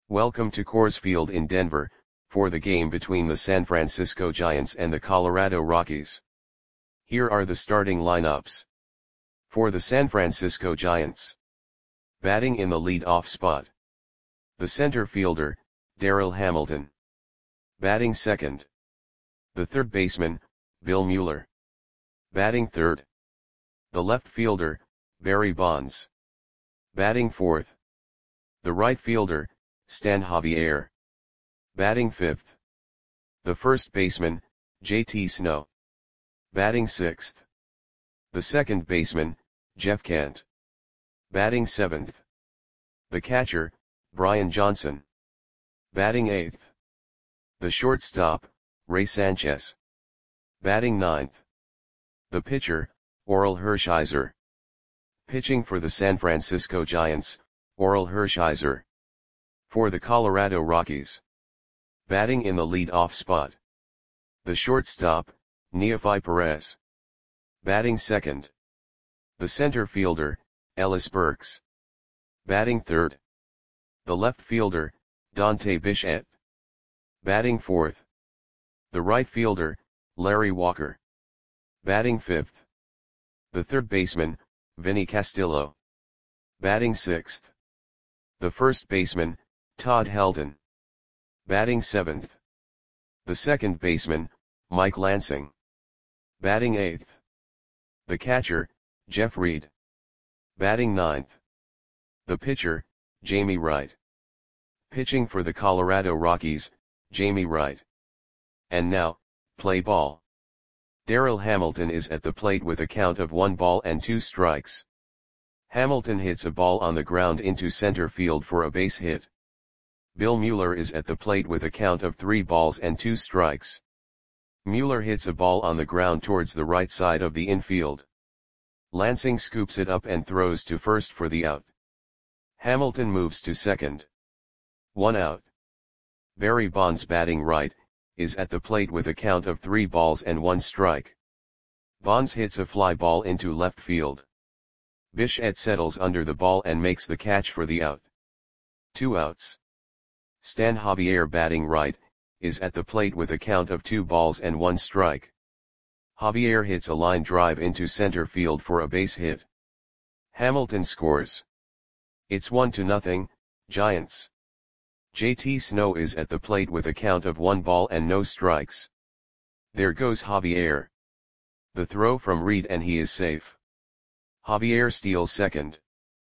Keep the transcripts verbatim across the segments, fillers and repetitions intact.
Welcome to Coors Field in Denver, for the game between the San Francisco Giants and the Colorado Rockies. Here are the starting lineups. For the San Francisco Giants. Batting in the lead-off spot. The center fielder, Darryl Hamilton. Batting second. The third baseman, Bill Mueller. Batting third. The left fielder, Barry Bonds. Batting fourth. The right fielder, Stan Javier. Batting fifth. The first baseman, J T Snow. Batting sixth. The second baseman, Jeff Kent. Batting seventh. The catcher, Brian Johnson. Batting eighth. The shortstop, Ray Sanchez. Batting ninth. The pitcher, Orel Hershiser. Pitching for the San Francisco Giants, Orel Hershiser. For the Colorado Rockies. Batting in the lead-off spot. The shortstop, Neofi Perez. Batting second. The center fielder, Ellis Burks. Batting third. The left fielder, Dante Bichette. Batting fourth. The right fielder, Larry Walker. Batting fifth. The third baseman, Vinny Castillo. Batting sixth. The first baseman, Todd Helton. Batting seventh. The second baseman, Mike Lansing. Batting eighth. The catcher, Jeff Reed. Batting ninth. The pitcher, Jamie Wright. Pitching for the Colorado Rockies, Jamie Wright. And now, play ball. Darryl Hamilton is at the plate with a count of one ball and two strikes. Hamilton hits a ball on the ground into center field for a base hit. Bill Mueller is at the plate with a count of three balls and two strikes. Mueller hits a ball on the ground towards the right side of the infield. Lansing scoops it up and throws to first for the out. Hamilton moves to second. One out. Barry Bonds, batting right, is at the plate with a count of three balls and one strike. Bonds hits a fly ball into left field. Bichette settles under the ball and makes the catch for the out. Two outs. Stan Javier, batting right, is at the plate with a count of two balls and one strike. Javier hits a line drive into center field for a base hit. Hamilton scores. It's one to nothing, Giants. J T Snow is at the plate with a count of one ball and no strikes. There goes Javier. The throw from Reed and he is safe. Javier steals second.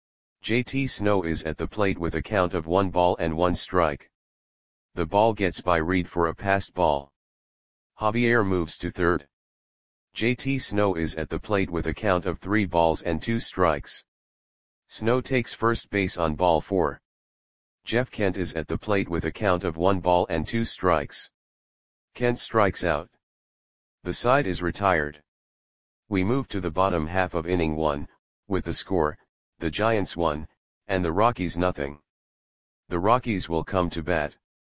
J T Snow is at the plate with a count of one ball and one strike. The ball gets by Reed for a passed ball. Javier moves to third. J T Snow is at the plate with a count of three balls and two strikes. Snow takes first base on ball four. Jeff Kent is at the plate with a count of one ball and two strikes. Kent strikes out. The side is retired. We move to the bottom half of inning one, with the score, the Giants one, and the Rockies nothing. The Rockies will come to bat.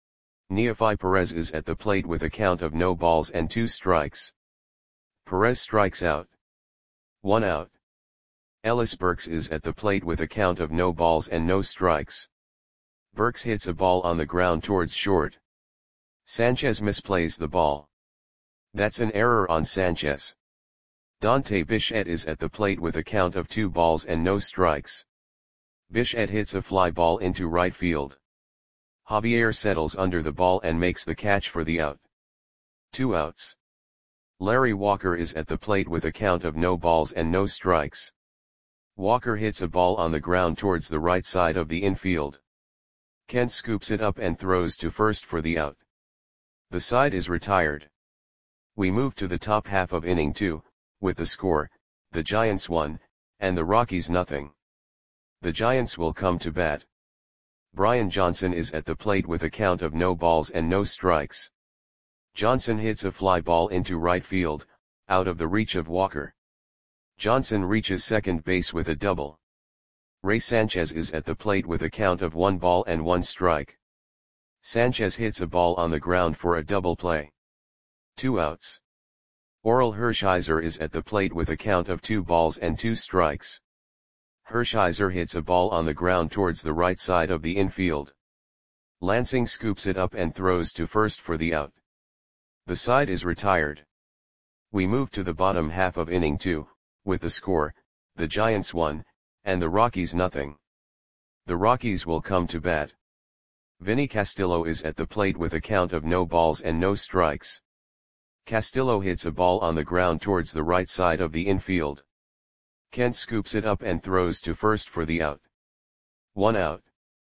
Neofi Perez is at the plate with a count of no balls and two strikes. Perez strikes out. One out. Ellis Burks is at the plate with a count of no balls and no strikes. Burks hits a ball on the ground towards short. Sanchez misplays the ball. That's an error on Sanchez. Dante Bichette is at the plate with a count of two balls and no strikes. Bichette hits a fly ball into right field. Javier settles under the ball and makes the catch for the out. Two outs. Larry Walker is at the plate with a count of no balls and no strikes. Walker hits a ball on the ground towards the right side of the infield. Kent scoops it up and throws to first for the out. The side is retired. We move to the top half of inning two, with the score, the Giants one, and the Rockies nothing. The Giants will come to bat. Brian Johnson is at the plate with a count of no balls and no strikes. Johnson hits a fly ball into right field, out of the reach of Walker. Johnson reaches second base with a double. Ray Sanchez is at the plate with a count of one ball and one strike. Sanchez hits a ball on the ground for a double play. Two outs. Orel Hershiser is at the plate with a count of two balls and two strikes. Hershiser hits a ball on the ground towards the right side of the infield. Lansing scoops it up and throws to first for the out. The side is retired. We move to the bottom half of inning two, with the score, the Giants one, and the Rockies nothing. The Rockies will come to bat. Vinny Castillo is at the plate with a count of no balls and no strikes. Castillo hits a ball on the ground towards the right side of the infield. Kent scoops it up and throws to first for the out. One out.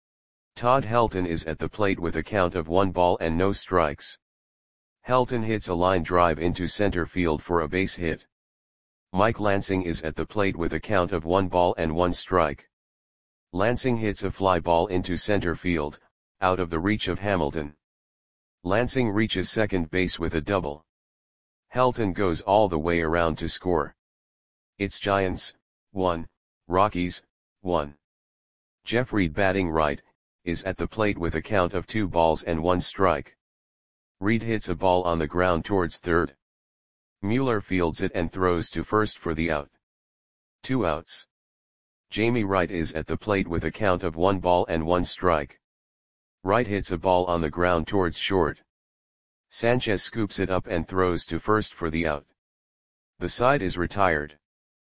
Todd Helton is at the plate with a count of one ball and no strikes. Helton hits a line drive into center field for a base hit. Mike Lansing is at the plate with a count of one ball and one strike. Lansing hits a fly ball into center field, out of the reach of Hamilton. Lansing reaches second base with a double. Helton goes all the way around to score. It's Giants, one, Rockies, one. Jeff Reed, batting right, is at the plate with a count of two balls and one strike. Reed hits a ball on the ground towards third. Mueller fields it and throws to first for the out. Two outs. Jamie Wright is at the plate with a count of one ball and one strike. Wright hits a ball on the ground towards short. Sanchez scoops it up and throws to first for the out. The side is retired.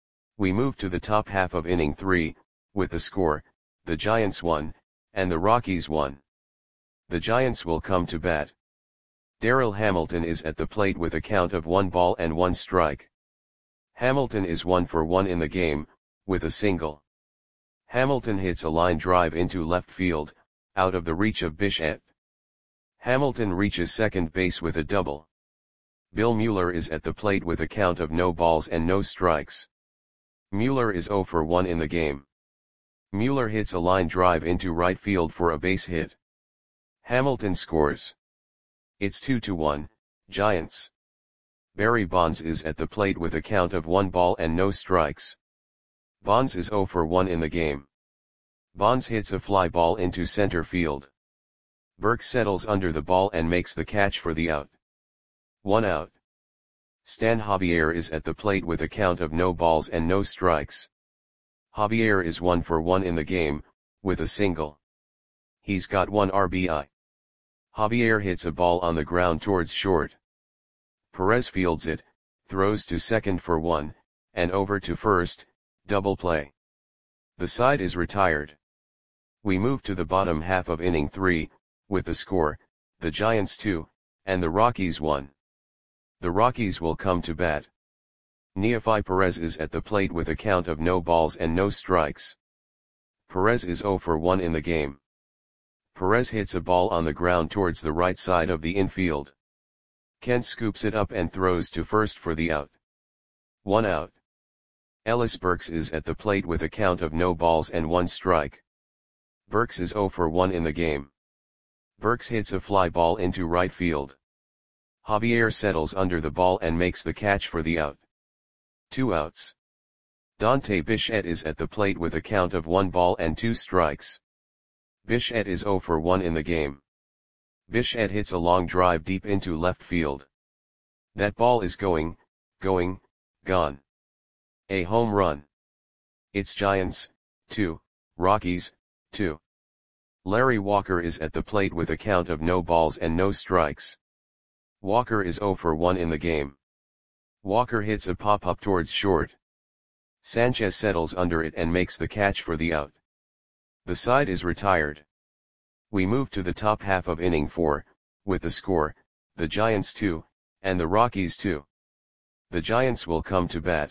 We move to the top half of inning three, with the score, the Giants one, and the Rockies one. The Giants will come to bat. Darryl Hamilton is at the plate with a count of one ball and one strike. Hamilton is one for one in the game, with a single. Hamilton hits a line drive into left field, out of the reach of Bichette. Hamilton reaches second base with a double. Bill Mueller is at the plate with a count of no balls and no strikes. Mueller is zero for one in the game. Mueller hits a line drive into right field for a base hit. Hamilton scores. It's two to one, Giants. Barry Bonds is at the plate with a count of one ball and no strikes. Bonds is zero for one in the game. Bonds hits a fly ball into center field. Burke settles under the ball and makes the catch for the out. One out. Stan Javier is at the plate with a count of no balls and no strikes. Javier is one for one in the game, with a single. He's got one R B I. Javier hits a ball on the ground towards short. Perez fields it, throws to second for one, and over to first, double play. The side is retired. We move to the bottom half of inning three, with the score, the Giants two, and the Rockies one. The Rockies will come to bat. Neefi Perez is at the plate with a count of no balls and no strikes. Perez is zero for one in the game. Perez hits a ball on the ground towards the right side of the infield. Kent scoops it up and throws to first for the out. One out. Ellis Burks is at the plate with a count of no balls and one strike. Burks is zero for one in the game. Burks hits a fly ball into right field. Javier settles under the ball and makes the catch for the out. Two outs. Dante Bichette is at the plate with a count of one ball and two strikes. Bichette is zero for one in the game. Bichette hits a long drive deep into left field. That ball is going, going, gone. A home run. It's Giants, two, Rockies, two. Larry Walker is at the plate with a count of no balls and no strikes. Walker is zero for one in the game. Walker hits a pop-up towards short. Sanchez settles under it and makes the catch for the out. The side is retired. We move to the top half of inning four, with the score, the Giants two, and the Rockies two. The Giants will come to bat.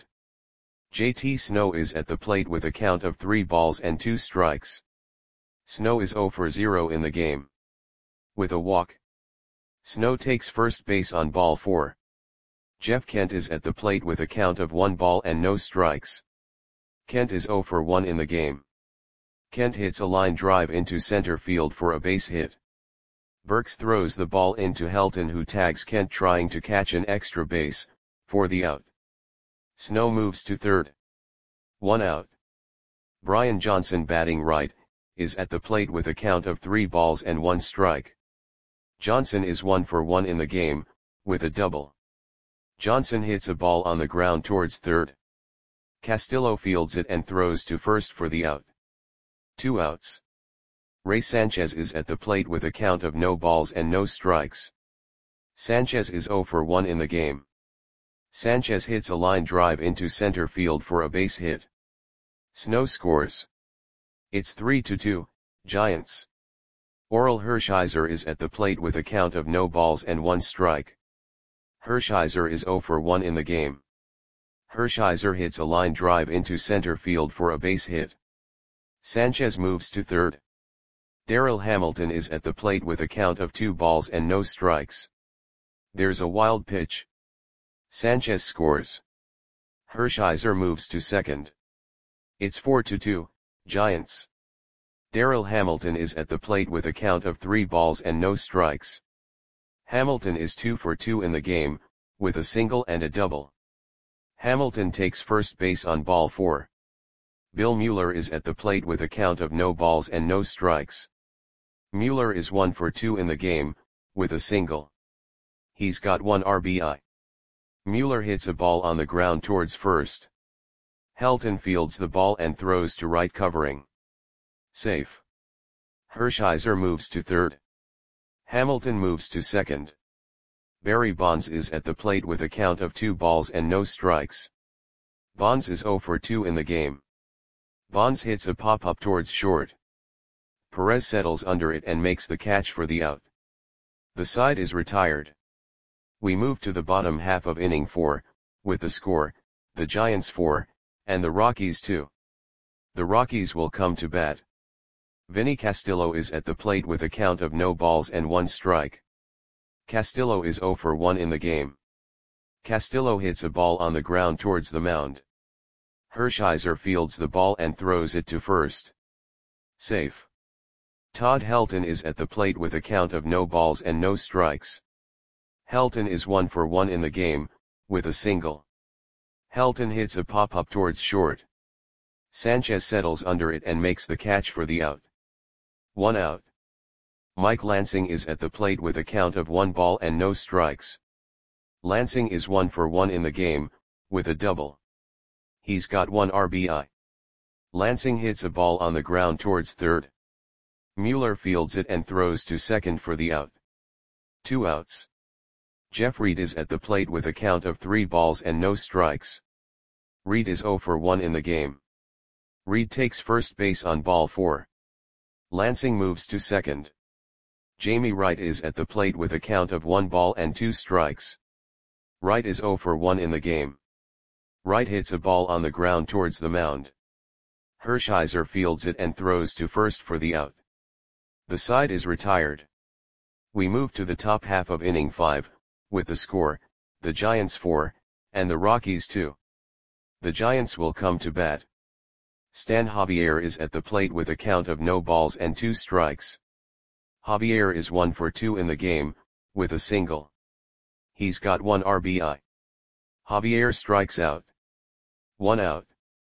J T Snow is at the plate with a count of three balls and two strikes. Snow is zero for zero in the game. With a walk. Snow takes first base on ball four. Jeff Kent is at the plate with a count of one ball and no strikes. Kent is zero for one in the game. Kent hits a line drive into center field for a base hit. Burks throws the ball into Helton, who tags Kent trying to catch an extra base, for the out. Snow moves to third. One out. Brian Johnson, batting right, is at the plate with a count of three balls and one strike. Johnson is one for one in the game, with a double. Johnson hits a ball on the ground towards third. Castillo fields it and throws to first for the out. Two outs. Ray Sanchez is at the plate with a count of no balls and no strikes. Sanchez is zero for one in the game. Sanchez hits a line drive into center field for a base hit. Snow scores. It's three to two, Giants. Orel Hershiser is at the plate with a count of no balls and one strike. Hershiser is zero for one in the game. Hershiser hits a line drive into center field for a base hit. Sanchez moves to third. Darryl Hamilton is at the plate with a count of two balls and no strikes. There's a wild pitch. Sanchez scores. Hershiser moves to second. It's four to two, Giants. Darryl Hamilton is at the plate with a count of three balls and no strikes. Hamilton is two for two in the game, with a single and a double. Hamilton takes first base on ball four. Bill Mueller is at the plate with a count of no balls and no strikes. Mueller is one for two in the game, with a single. He's got one R B I. Mueller hits a ball on the ground towards first. Helton fields the ball and throws to right covering. Safe. Hershiser moves to third. Hamilton moves to second. Barry Bonds is at the plate with a count of two balls and no strikes. Bonds is zero for two in the game. Bonds hits a pop-up towards short. Perez settles under it and makes the catch for the out. The side is retired. We move to the bottom half of inning four, with the score, the Giants four, and the Rockies two. The Rockies will come to bat. Vinny Castillo is at the plate with a count of no balls and one strike. Castillo is zero for one in the game. Castillo hits a ball on the ground towards the mound. Hershiser fields the ball and throws it to first. Safe. Todd Helton is at the plate with a count of no balls and no strikes. Helton is one for one in the game, with a single. Helton hits a pop-up towards short. Sanchez settles under it and makes the catch for the out. One out. Mike Lansing is at the plate with a count of one ball and no strikes. Lansing is one for one in the game, with a double. He's got one R B I. Lansing hits a ball on the ground towards third. Mueller fields it and throws to second for the out. Two outs. Jeff Reed is at the plate with a count of three balls and no strikes. Reed is zero for one in the game. Reed takes first base on ball four. Lansing moves to second. Jamie Wright is at the plate with a count of one ball and two strikes. Wright is zero for one in the game. Wright hits a ball on the ground towards the mound. Hershiser fields it and throws to first for the out. The side is retired. We move to the top half of inning five, with the score, the Giants four, and the Rockies two. The Giants will come to bat. Stan Javier is at the plate with a count of no balls and two strikes. Javier is one for two in the game, with a single. He's got one R B I. Javier strikes out. One out.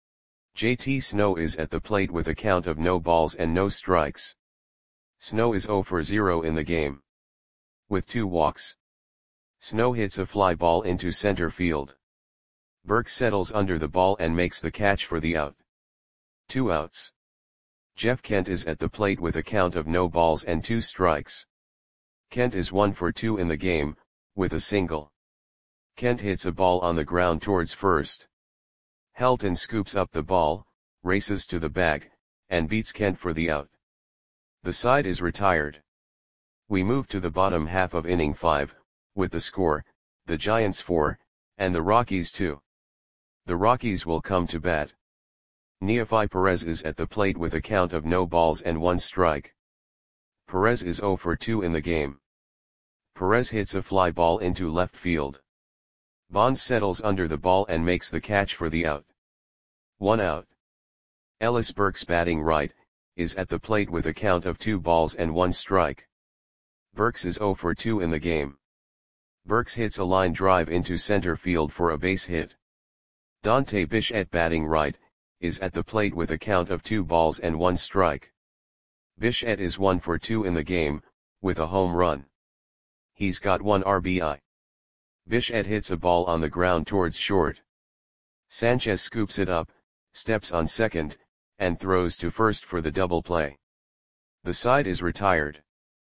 J T Snow is at the plate with a count of no balls and no strikes. Snow is zero for zero in the game. With two walks. Snow hits a fly ball into center field. Burke settles under the ball and makes the catch for the out. Two outs. Jeff Kent is at the plate with a count of no balls and two strikes. Kent is one for two in the game, with a single. Kent hits a ball on the ground towards first. Helton scoops up the ball, races to the bag, and beats Kent for the out. The side is retired. We move to the bottom half of inning five, with the score, the Giants four, and the Rockies two. The Rockies will come to bat. Neefi Perez is at the plate with a count of no balls and one strike. Perez is zero for two in the game. Perez hits a fly ball into left field. Bonds settles under the ball and makes the catch for the out. One out. Ellis Burks, batting right, is at the plate with a count of two balls and one strike. Burks is zero for two in the game. Burks hits a line drive into center field for a base hit. Dante Bichette, batting right, is at the plate with a count of two balls and one strike. Bichette is one for two in the game, with a home run. He's got one R B I. Bichette hits a ball on the ground towards short. Sanchez scoops it up, steps on second, and throws to first for the double play. The side is retired.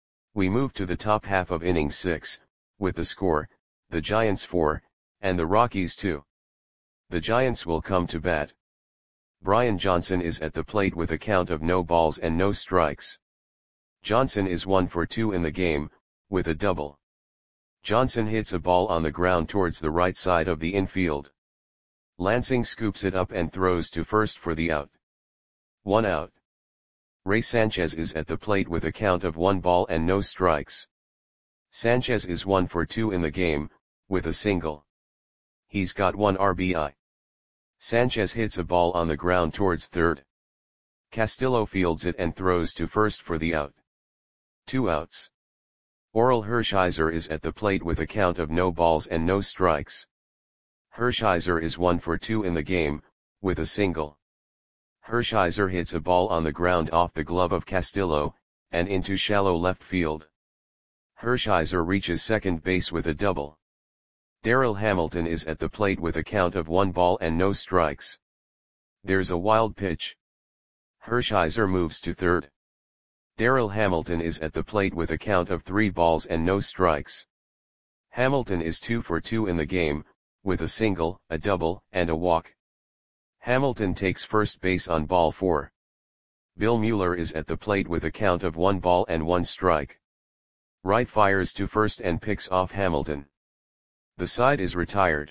We move to the top half of inning six, with the score, the Giants four, and the Rockies two. The Giants will come to bat. Brian Johnson is at the plate with a count of no balls and no strikes. Johnson is one for two in the game, with a double. Johnson hits a ball on the ground towards the right side of the infield. Lansing scoops it up and throws to first for the out. One out. Ray Sanchez is at the plate with a count of one ball and no strikes. Sanchez is one for two in the game, with a single. He's got one R B I. Sanchez hits a ball on the ground towards third. Castillo fields it and throws to first for the out. Two outs. Orel Hershiser is at the plate with a count of no balls and no strikes. Hershiser is one for two in the game, with a single. Hershiser hits a ball on the ground off the glove of Castillo, and into shallow left field. Hershiser reaches second base with a double. Darryl Hamilton is at the plate with a count of one ball and no strikes. There's a wild pitch. Hershiser moves to third. Darryl Hamilton is at the plate with a count of three balls and no strikes. Hamilton is two for two in the game, with a single, a double, and a walk. Hamilton takes first base on ball four. Bill Mueller is at the plate with a count of one ball and one strike. Wright fires to first and picks off Hamilton. The side is retired.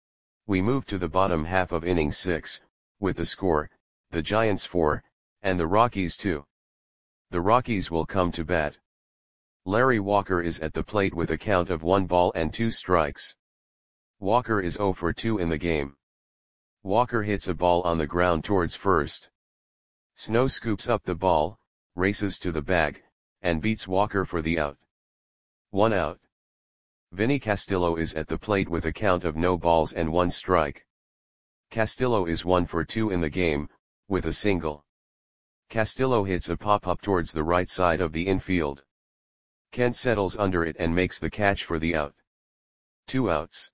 We move to the bottom half of inning six, with the score, the Giants four, and the Rockies two. The Rockies will come to bat. Larry Walker is at the plate with a count of one ball and two strikes. Walker is zero for two in the game. Walker hits a ball on the ground towards first. Snow scoops up the ball, races to the bag, and beats Walker for the out. One out. Vinny Castillo is at the plate with a count of no balls and one strike. Castillo is one for two in the game, with a single. Castillo hits a pop-up towards the right side of the infield. Kent settles under it and makes the catch for the out. Two outs.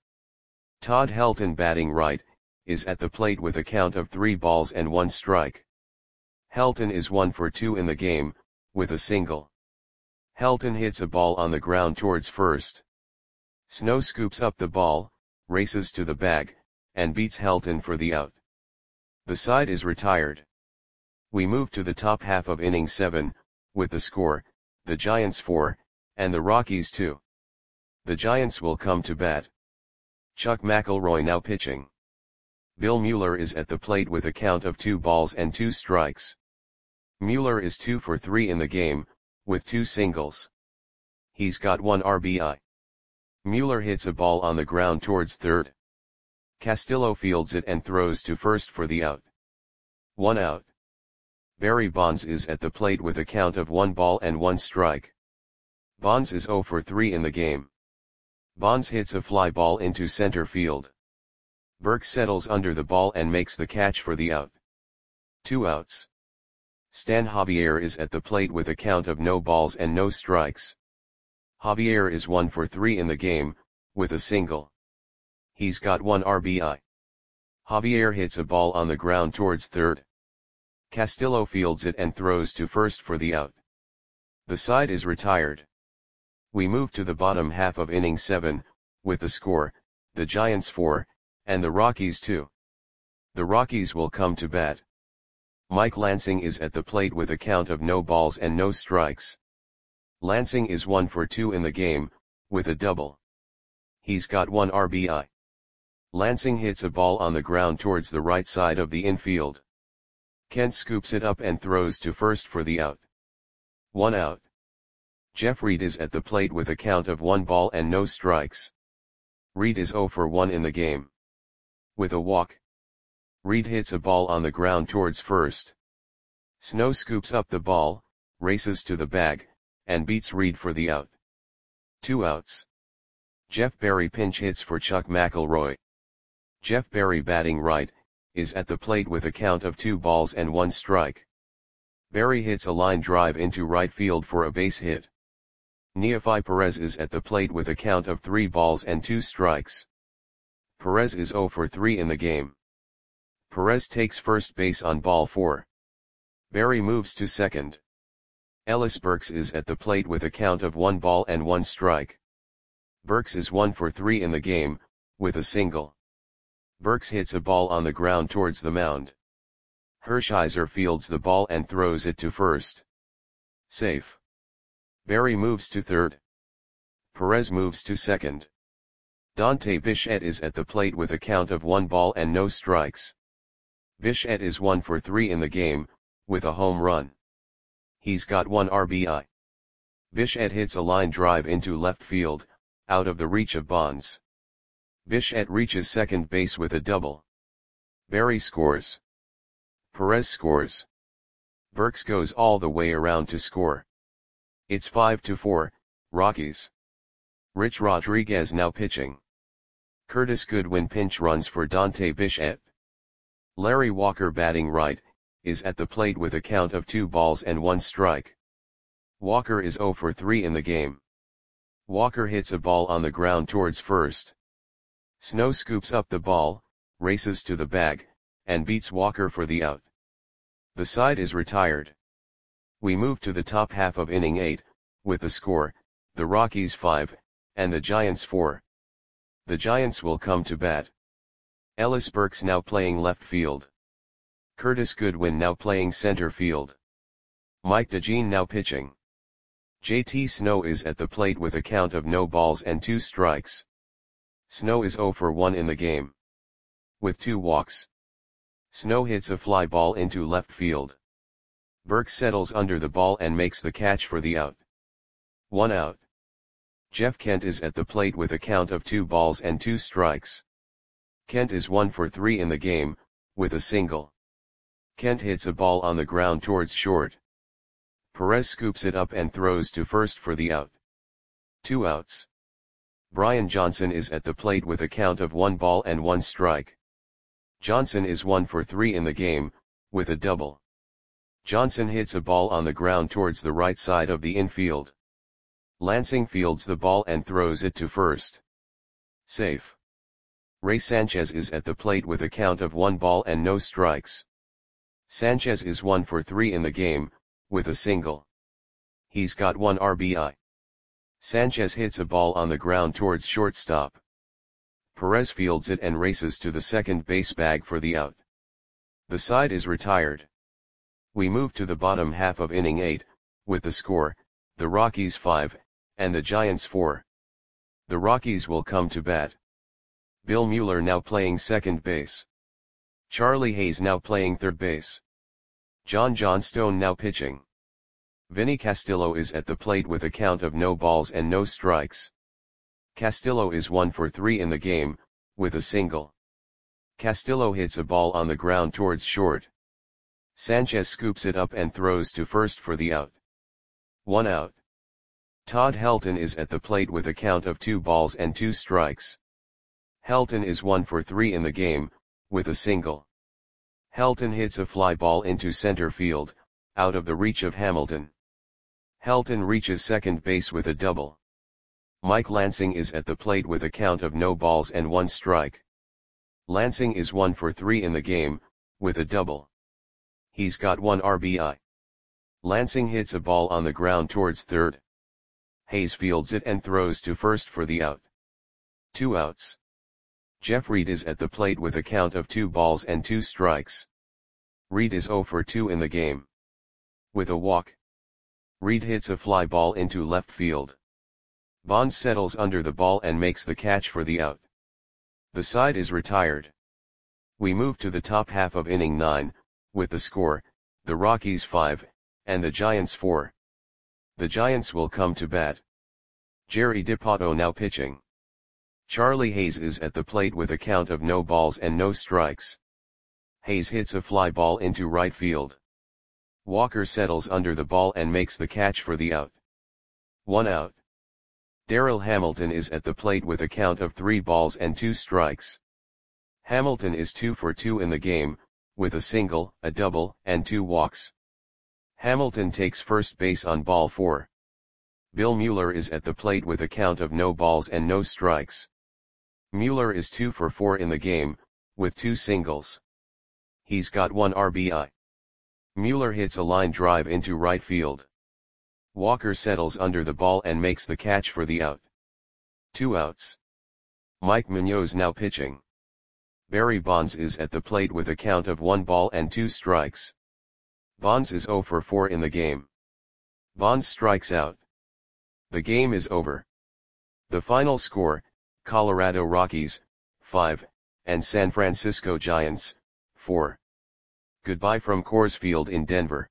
Todd Helton, batting right, is at the plate with a count of three balls and one strike. Helton is one for two in the game, with a single. Helton hits a ball on the ground towards first. Snow scoops up the ball, races to the bag, and beats Helton for the out. The side is retired. We move to the top half of inning seven, with the score, the Giants four, and the Rockies two. The Giants will come to bat. Chuck McElroy now pitching. Bill Mueller is at the plate with a count of two balls and two strikes. Mueller is two for three in the game, with two singles. He's got one R B I. Mueller hits a ball on the ground towards third. Castillo fields it and throws to first for the out. One out. Barry Bonds is at the plate with a count of one ball and one strike. Bonds is zero for three in the game. Bonds hits a fly ball into center field. Burke settles under the ball and makes the catch for the out. Two outs. Stan Javier is at the plate with a count of no balls and no strikes. Javier is one for three in the game, with a single. He's got one R B I. Javier hits a ball on the ground towards third. Castillo fields it and throws to first for the out. The side is retired. We move to the bottom half of inning seven, with the score, the Giants four, and the Rockies two. The Rockies will come to bat. Mike Lansing is at the plate with a count of no balls and no strikes. Lansing is one for two in the game, with a double. He's got one R B I. Lansing hits a ball on the ground towards the right side of the infield. Kent scoops it up and throws to first for the out. One out. Jeff Reed is at the plate with a count of one ball and no strikes. Reed is zero for one in the game. With a walk. Reed hits a ball on the ground towards first. Snow scoops up the ball, races to the bag, and beats Reed for the out. Two outs. Jeff Berry pinch hits for Chuck McElroy. Jeff Berry, batting right, is at the plate with a count of two balls and one strike. Berry hits a line drive into right field for a base hit. Neefi Perez is at the plate with a count of three balls and two strikes. Perez is zero for three in the game. Perez takes first base on ball four. Berry moves to second. Ellis Burks is at the plate with a count of one ball and one strike. Burks is one for three in the game, with a single. Burks hits a ball on the ground towards the mound. Hershiser fields the ball and throws it to first. Safe. Berry moves to third. Perez moves to second. Dante Bichette is at the plate with a count of one ball and no strikes. Bichette is one for three in the game, with a home run. He's got one R B I. Bichette hits a line drive into left field, out of the reach of Bonds. Bichette reaches second base with a double. Berry scores. Perez scores. Burks goes all the way around to score. It's five to four, Rockies. Rich Rodriguez now pitching. Curtis Goodwin pinch runs for Dante Bichette. Larry Walker batting right, is at the plate with a count of two balls and one strike. Walker is zero for three in the game. Walker hits a ball on the ground towards first. Snow scoops up the ball, races to the bag, and beats Walker for the out. The side is retired. We move to the top half of inning eight, with the score, the Rockies five, and the Giants four. The Giants will come to bat. Ellis Burks now playing left field. Curtis Goodwin now playing center field. Mike DeJean now pitching. J T Snow is at the plate with a count of no balls and two strikes. Snow is zero for one in the game. With two walks. Snow hits a fly ball into left field. Burks settles under the ball and makes the catch for the out. One out. Jeff Kent is at the plate with a count of two balls and two strikes. Kent is one for three in the game, with a single. Kent hits a ball on the ground towards short. Perez scoops it up and throws to first for the out. Two outs. Brian Johnson is at the plate with a count of one ball and one strike. Johnson is one for three in the game, with a double. Johnson hits a ball on the ground towards the right side of the infield. Lansing fields the ball and throws it to first. Safe. Ray Sanchez is at the plate with a count of one ball and no strikes. Sanchez is one for three in the game, with a single. He's got one R B I. Sanchez hits a ball on the ground towards shortstop. Perez fields it and races to the second base bag for the out. The side is retired. We move to the bottom half of inning eight, with the score, the Rockies five, and the Giants four. The Rockies will come to bat. Bill Mueller now playing second base. Charlie Hayes now playing third base. John Johnstone now pitching. Vinny Castillo is at the plate with a count of no balls and no strikes. Castillo is one for three in the game, with a single. Castillo hits a ball on the ground towards short. Sanchez scoops it up and throws to first for the out. One out. Todd Helton is at the plate with a count of two balls and two strikes. Helton is one for three in the game, with a single. Helton hits a fly ball into center field, out of the reach of Hamilton. Helton reaches second base with a double. Mike Lansing is at the plate with a count of no balls and one strike. Lansing is one for three in the game, with a double. He's got one R B I. Lansing hits a ball on the ground towards third. Hayes fields it and throws to first for the out. Two outs. Jeff Reed is at the plate with a count of two balls and two strikes. Reed is zero for two in the game. With a walk. Reed hits a fly ball into left field. Bonds settles under the ball and makes the catch for the out. The side is retired. We move to the top half of inning nine, with the score, the Rockies five, and the Giants four. The Giants will come to bat. Jerry Dipoto now pitching. Charlie Hayes is at the plate with a count of no balls and no strikes. Hayes hits a fly ball into right field. Walker settles under the ball and makes the catch for the out. One out. Darryl Hamilton is at the plate with a count of three balls and two strikes. Hamilton is two for two in the game, with a single, a double, and two walks. Hamilton takes first base on ball four. Bill Mueller is at the plate with a count of no balls and no strikes. Mueller is two for four in the game, with two singles. He's got one R B I. Mueller hits a line drive into right field. Walker settles under the ball and makes the catch for the out. Two outs. Mike Munoz now pitching. Barry Bonds is at the plate with a count of one ball and two strikes. Bonds is zero for four in the game. Bonds strikes out. The game is over. The final score, Colorado Rockies, five, and San Francisco Giants, four. Goodbye from Coors Field in Denver.